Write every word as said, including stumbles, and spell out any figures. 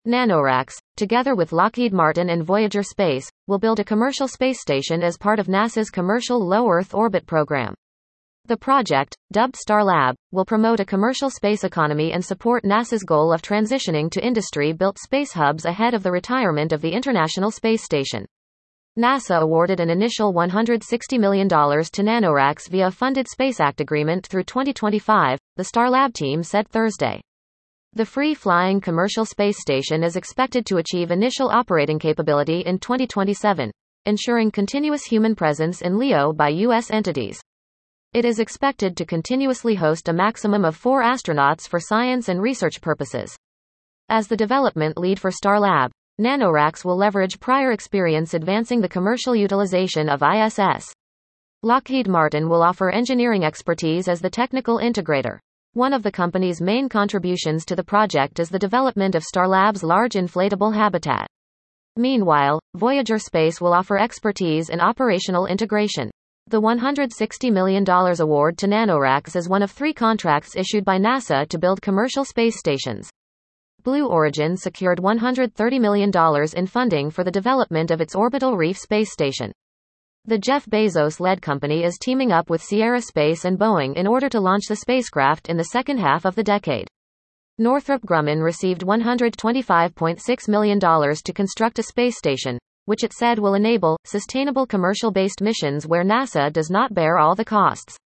NanoRacks, together with Lockheed Martin and Voyager Space, will build a commercial space station as part of NASA's Commercial Low Earth Orbit program. The project, dubbed Starlab, will promote a commercial space economy and support NASA's goal of transitioning to industry-built space hubs ahead of the retirement of the International Space Station. NASA awarded an initial one hundred sixty million dollars to NanoRacks via a funded Space Act agreement through twenty twenty-five, the Starlab team said Thursday. The free-flying commercial space station is expected to achieve initial operating capability in twenty twenty-seven, ensuring continuous human presence in LEO by U S entities. It is expected to continuously host a maximum of four astronauts for science and research purposes. As the development lead for Starlab, NanoRacks will leverage prior experience advancing the commercial utilization of I S S. Lockheed Martin will offer engineering expertise as the technical integrator. One of the company's main contributions to the project is the development of Starlab's large inflatable habitat. Meanwhile, Voyager Space will offer expertise in operational integration. The one hundred sixty million dollars award to NanoRacks is one of three contracts issued by NASA to build commercial space stations. Blue Origin secured one hundred thirty million dollars in funding for the development of its Orbital Reef space station. The Jeff Bezos-led company is teaming up with Sierra Space and Boeing in order to launch the spacecraft in the second half of the decade. Northrop Grumman received one hundred twenty-five point six million dollars to construct a space station, which it said will enable sustainable commercial-based missions where NASA does not bear all the costs.